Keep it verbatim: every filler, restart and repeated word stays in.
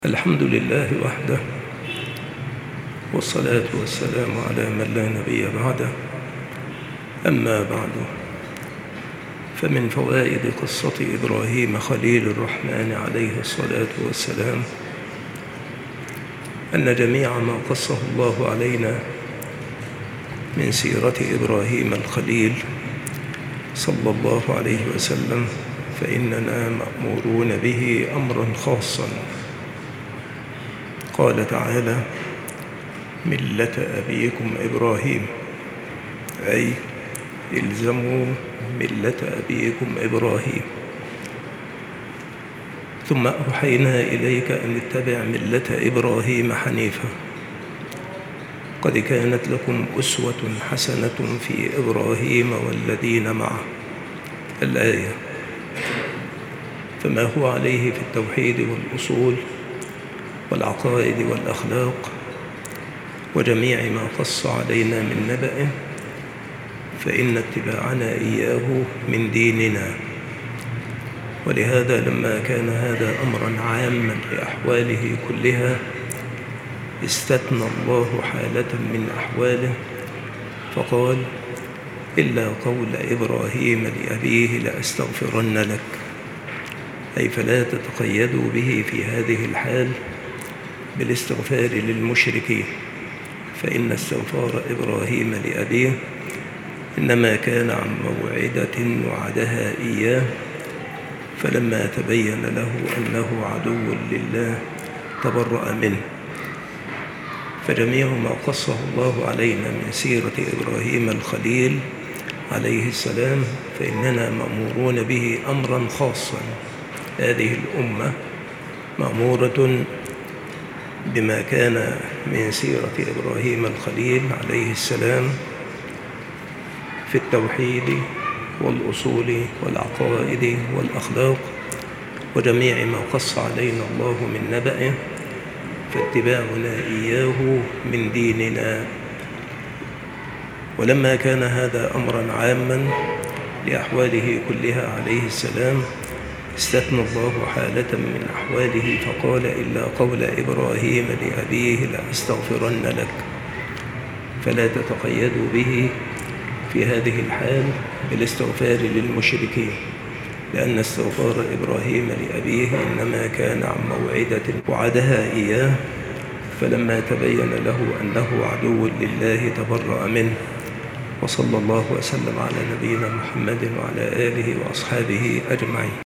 الحمد لله وحده، والصلاة والسلام على من لا نبي بعده. أما بعد، فمن فوائد قصة إبراهيم خليل الرحمن عليه الصلاة والسلام أن جميع ما قصه الله علينا من سيرة إبراهيم الخليل صلى الله عليه وسلم فإننا مأمورون به أمرا خاصا. قال تعالى: ملة أبيكم إبراهيم، أي الزموا ملة أبيكم إبراهيم. ثم أوحينا إليك أن اتبع ملة إبراهيم حنيفا، قد كانت لكم أسوة حسنة في إبراهيم والذين معه. الآية. فما هو عليه في التوحيد والأصول والعقائد والأخلاق وجميع ما قص علينا من نبأ، فإن اتباعنا إياه من ديننا. ولهذا لما كان هذا أمرا عاما لأحواله كلها، استثنى الله حالة من أحواله فقال: إلا قول إبراهيم لأبيه لأستغفرن لك، أي فلا تتقيدوا به في هذه الحال بالاستغفار للمشركين، فإن استغفار إبراهيم لأبيه إنما كان عن موعدة وعدها إياه، فلما تبين له أنه عدو لله تبرأ منه. فجميع ما قصه الله علينا من سيرة إبراهيم الخليل عليه السلام فإننا مأمورون به أمرا خاصا. هذه الأمة مأمورة بما كان من سيرة إبراهيم الخليل عليه السلام في التوحيد والأصول والعقائد والأخلاق وجميع ما قص علينا الله من نبأه، فاتباعنا إياه من ديننا. ولما كان هذا أمرا عاما لأحواله كلها عليه السلام، استثنى الله حالة من أحواله فقال: إلا قول إبراهيم لأبيه لأستغفرن لك، فلا تتقيدوا به في هذه الحال بالاستغفار للمشركين، لأن استغفار إبراهيم لأبيه إنما كان عن موعدة وعدها إياه، فلما تبين له أنه عدو لله تبرأ منه. وصلى الله وسلم على نبينا محمد وعلى آله وأصحابه أجمعين.